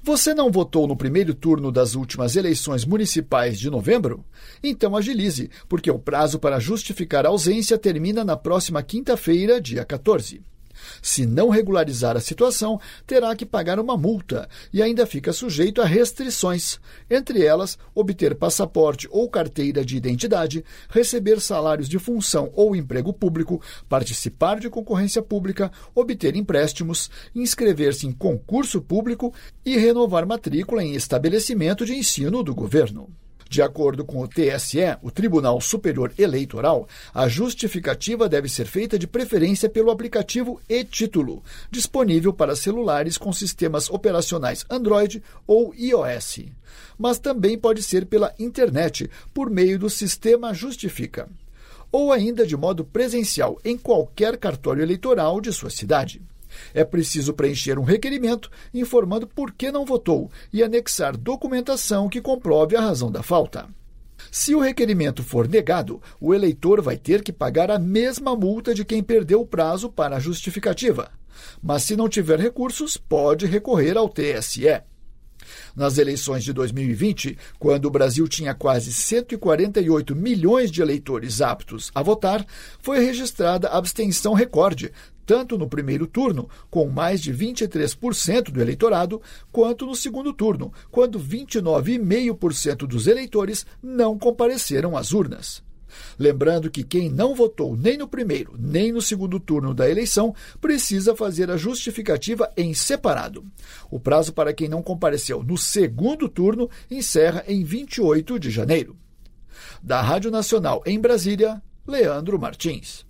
Você não votou no primeiro turno das últimas eleições municipais de novembro? Então agilize, porque o prazo para justificar a ausência termina na próxima quinta-feira, dia 14. Se não regularizar a situação, terá que pagar uma multa e ainda fica sujeito a restrições, entre elas, obter passaporte ou carteira de identidade, receber salários de função ou emprego público, participar de concorrência pública, obter empréstimos, inscrever-se em concurso público e renovar matrícula em estabelecimento de ensino do governo. De acordo com o TSE, o Tribunal Superior Eleitoral, a justificativa deve ser feita de preferência pelo aplicativo e-Título, disponível para celulares com sistemas operacionais Android ou iOS. Mas também pode ser pela internet, por meio do sistema Justifica. Ou ainda de modo presencial, em qualquer cartório eleitoral de sua cidade. É preciso preencher um requerimento informando por que não votou e anexar documentação que comprove a razão da falta. Se o requerimento for negado, o eleitor vai ter que pagar a mesma multa de quem perdeu o prazo para a justificativa. Mas se não tiver recursos, pode recorrer ao TSE. Nas eleições de 2020, quando o Brasil tinha quase 148 milhões de eleitores aptos a votar, foi registrada abstenção recorde, tanto no primeiro turno, com mais de 23% do eleitorado, quanto no segundo turno, quando 29,5% dos eleitores não compareceram às urnas. Lembrando que quem não votou nem no primeiro nem no segundo turno da eleição precisa fazer a justificativa em separado. O prazo para quem não compareceu no segundo turno encerra em 28 de janeiro. Da Rádio Nacional em Brasília, Leandro Martins.